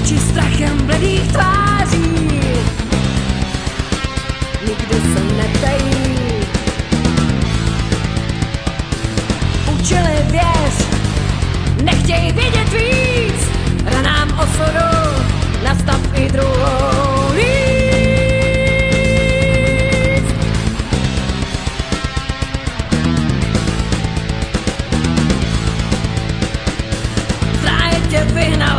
oči strachem bledých tváří nikdy se netají. Učili věř, nechtěj vidět víc, ranám osudu nastav i druhou.